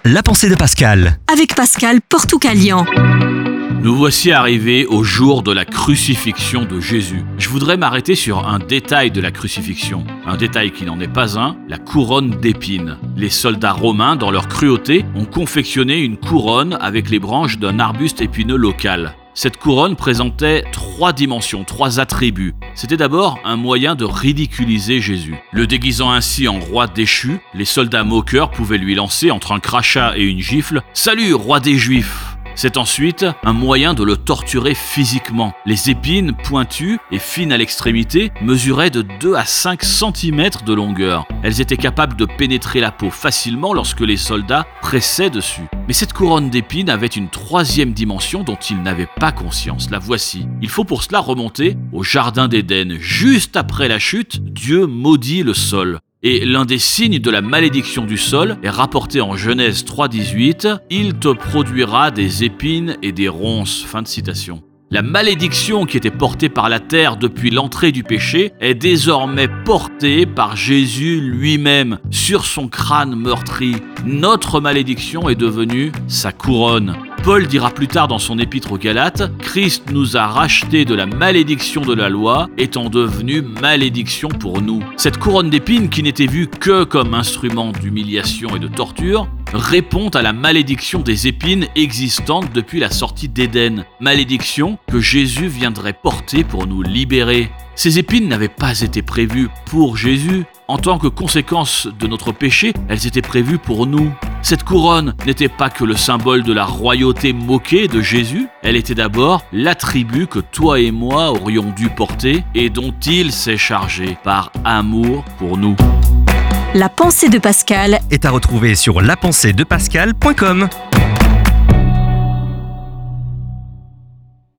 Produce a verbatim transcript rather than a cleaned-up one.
La pensée de Pascal. Avec Pascal Portucalian. Nous voici arrivés au jour de la crucifixion de Jésus. Je voudrais m'arrêter sur un détail de la crucifixion. Un détail qui n'en est pas un, la couronne d'épines. Les soldats romains, dans leur cruauté, ont confectionné une couronne avec les branches d'un arbuste épineux local. Cette couronne présentait trois dimensions, trois attributs. C'était d'abord un moyen de ridiculiser Jésus. Le déguisant ainsi en roi déchu, les soldats moqueurs pouvaient lui lancer, entre un crachat et une gifle, « Salut, roi des Juifs !» C'est ensuite un moyen de le torturer physiquement. Les épines pointues et fines à l'extrémité mesuraient de deux à cinq centimètres de longueur. Elles étaient capables de pénétrer la peau facilement lorsque les soldats pressaient dessus. Mais cette couronne d'épines avait une troisième dimension dont ils n'avaient pas conscience. La voici. Il faut pour cela remonter au jardin d'Éden. Juste après la chute, Dieu maudit le sol. Et l'un des signes de la malédiction du sol est rapporté en Genèse trois dix-huit « Il te produira des épines et des ronces ». Fin de citation. La malédiction qui était portée par la terre depuis l'entrée du péché est désormais portée par Jésus lui-même sur son crâne meurtri. Notre malédiction est devenue sa couronne. Paul dira plus tard dans son épître aux Galates « Christ nous a rachetés de la malédiction de la loi, étant devenu malédiction pour nous ». Cette couronne d'épines, qui n'était vue que comme instrument d'humiliation et de torture, répond à la malédiction des épines existantes depuis la sortie d'Éden. Malédiction que Jésus viendrait porter pour nous libérer. Ces épines n'avaient pas été prévues pour Jésus. En tant que conséquence de notre péché, elles étaient prévues pour nous. Cette couronne n'était pas que le symbole de la royauté moquée de Jésus, elle était d'abord l'attribut que toi et moi aurions dû porter et dont il s'est chargé par amour pour nous. La pensée de Pascal Est à retrouver sur la pensée de pascal point com.